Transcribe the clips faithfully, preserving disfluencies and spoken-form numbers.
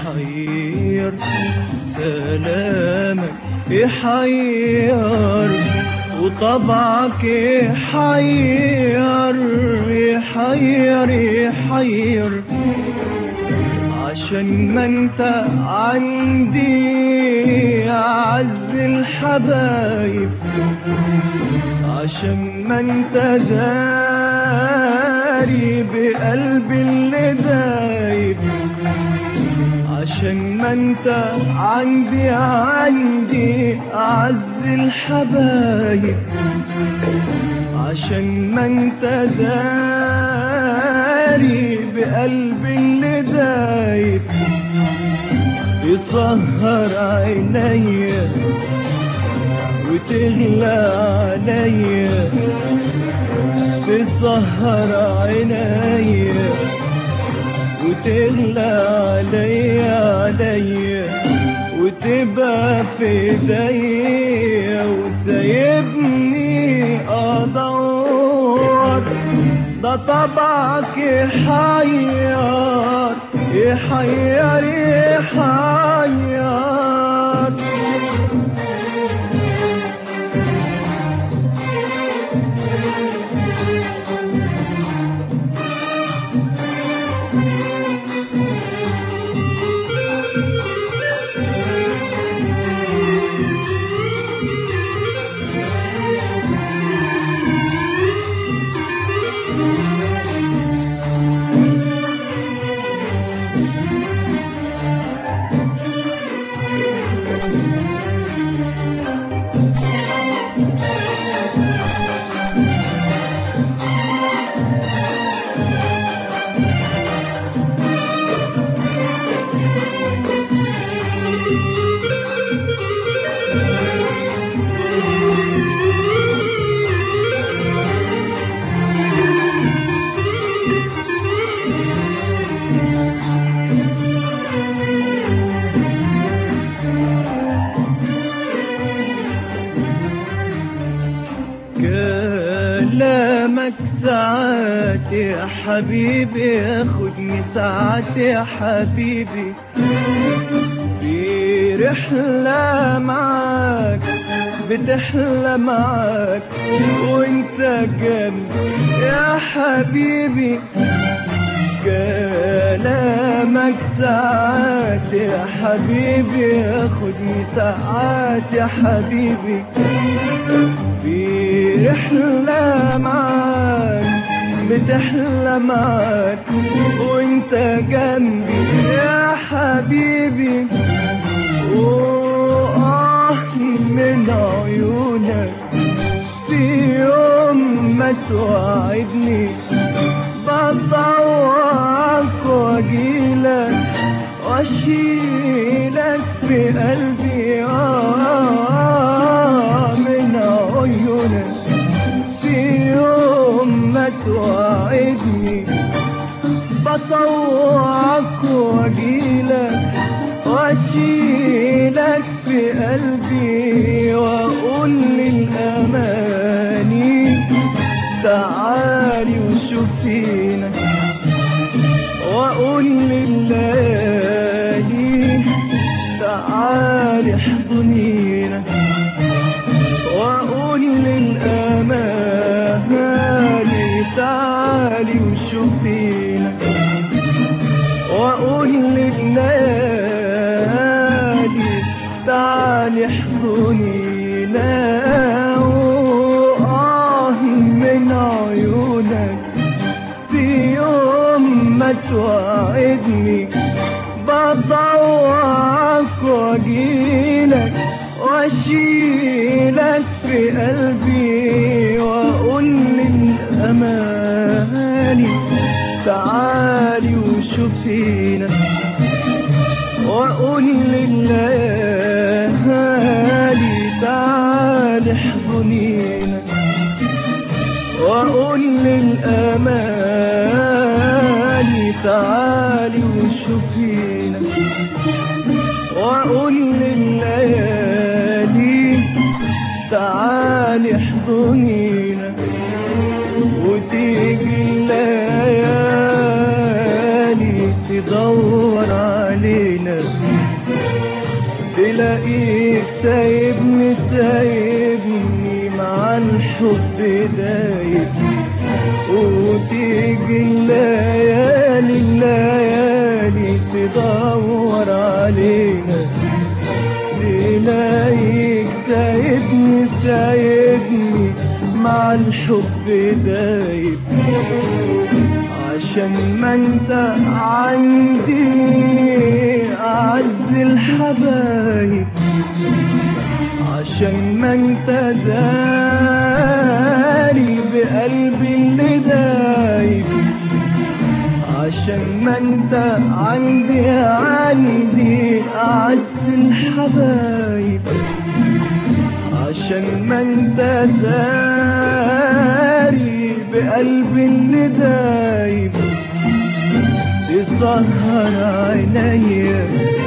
يحير، سلامك يحير، وطبعك يحير يحير يحير. عشان ما انت عندي أعز الحبايب، عشان ما انت داري بقلبي اللي دايب، عشان ما انت عندي عندي أعز الحبايب، عشان ما انت داري بقلبي اللي دايب. يسهر عينيا وتغلى عليا، تسهر عينيا وتغلى عليا عليا، وتبقى في ايديا وسايبني ادور. ده طبعك يحير يحير يحير. كلامك ساعات يا حبيبي ياخدني ساعات يا حبيبي، في رحلة معاك بتحلى معاك وانت جنبي يا حبيبي. كلامك ساعات يا حبيبي ياخدني ساعات يا حبيبي، في رحلة معاك بتحلى معاك وانت جنبي يا حبيبي. وآه من عيونك في يوم ما توعدني، بطوعك واجيلك واشيلك في قلبي. آه من عيونك في يوم ما توعدني، بطوعك واجيلك واشيلك في قلبي، واقول للاماني تعالي وشوفينا، واقول لليالي تعالي احضنينا، واقول للاماني تعالي وشوفينا، واقول لليالي تعالي احضنينا. وآه من عيونك في يوم ما توعدني، بطوعك واجيلك واشيلك في قلبي، واقول للاماني تعالي وشوفينا، واقول لليالي تعالي احضنينا، واقول للاماني تعالي وشوفينا، واقول لليالي تعالي احضنينا. وتيجي الليالي تدور علينا الاقيك سايبني سايبني مع الحب دايب، وتيجي الليالي الليالي تدور علينا، تلاقيك سايبني سايبني مع الحب دايب، عشان ما انت عندي اعز الحبايب، عشان ما انت داري بقلبي اللي دايب، عشان ما انت عندي عندي اعز الحبايب، عشان ما انت داري بقلبي اللي دايب، تسهر عينيا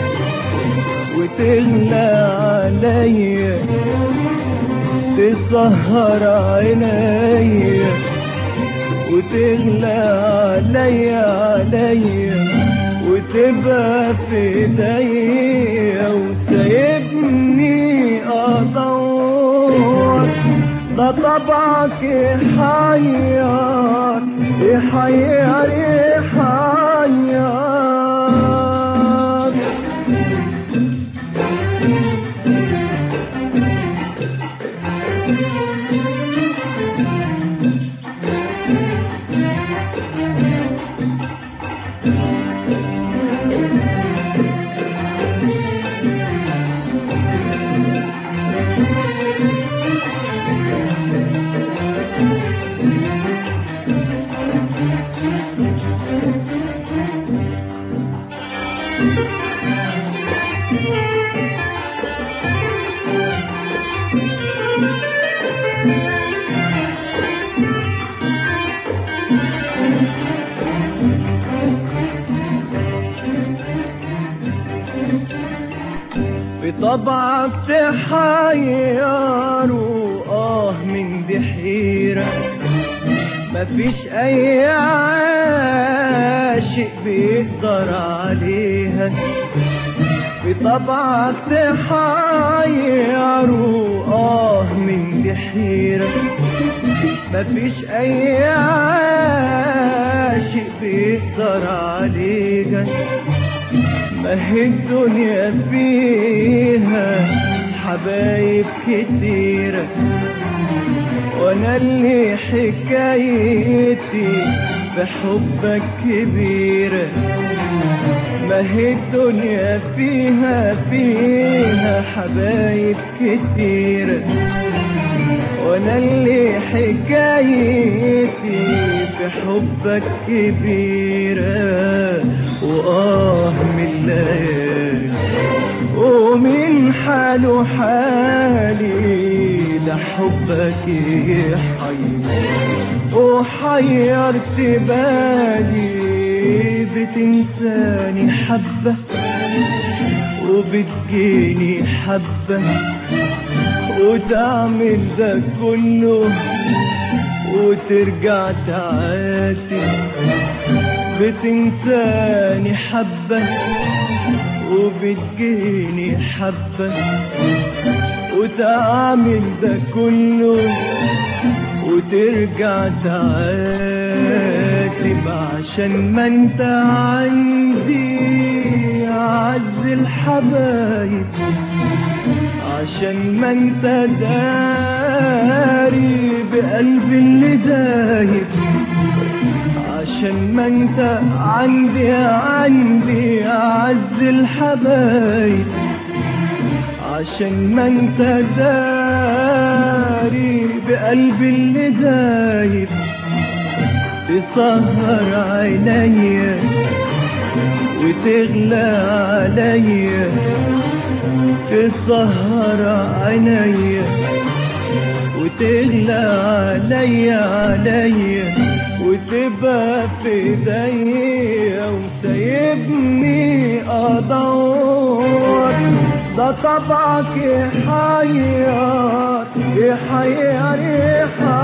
وتغلى عليا، تسهر عينيا وتغلى عليا عليا، وتبقى في ايديا وسايبني ادور. ده طبعك يحير يحير يحير. بطبعك تحير وآه من دي حيرة، مفيش أي عاشق بيقدر عليها. بطبعك تحير وآه من دي حيرة، مفيش أي عاشق بيقدر عليها. ما هي الدنيا فيها حبايب كتيرة، وانا اللي حكايتي بحبك كبيرة. ما هي الدنيا فيها فيها حبايب كتيرة، وانا اللي حكايتي بحبك كبيرة. وآه من الليالي ومن حاله حالي، ده حبك يحير وحيرت بالي. بتنساني حبة وبتجيني حبة، وتعمل ده كله وترجع تعاتي. بتنساني حبة وبتجيني حبة، وتعمل ده كله وترجع تعاتب، عشان ما انت عندي اعز الحبايب، عشان ما انت داري بقلبي اللي دايب، عشان ما انت عندي عندي اعز الحبايب، عشان ما انت داري بقلبي اللي دايب. تسهر عينيا وتغلى عليا، تسهر عينيا وتغلى عليا عليا، وتبقى في ايديا وسايبني ادور. ده طبعك يحير يحير يحير.